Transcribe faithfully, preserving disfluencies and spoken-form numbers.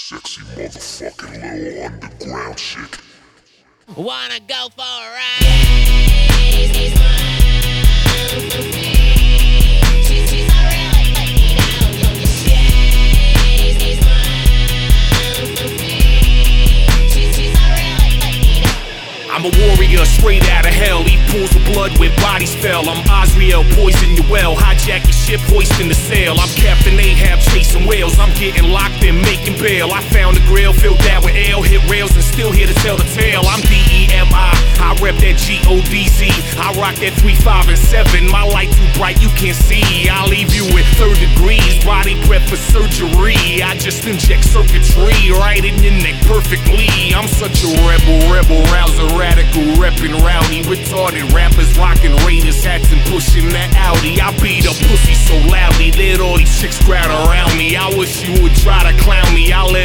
Sexy motherfucking little underground chick. Wanna go for a ride? She's, she's mine. She's, she's a real Latina. She's, she's mine. She's, she's a real Latina. I'm a warrior straight out of hell. Eat pools of blood where bodies fell. I'm Azrael, poison your well. Hijack your ship, hoisting the sail. I'm Captain Ahab, chasing whales. I'm getting locked in, making bail. I found a grail filled out with ale. Hit rails and still here to tell the tale. I'm D E M I, I rep that G O D Z. I rock that three, five, and seven. My light too bright, you can't see. I'll leave you with third degrees. Body prep for surgery. I just inject circuitry right in your neck perfectly. I'm such a rebel, rebel, rouser, radical, reppin' rowdy. Retarded rappers rockin' Raiders hats and pushing that Audi. I beat up pussy so loudly that all these chicks crowd around me. I wish you would try to clown me. I let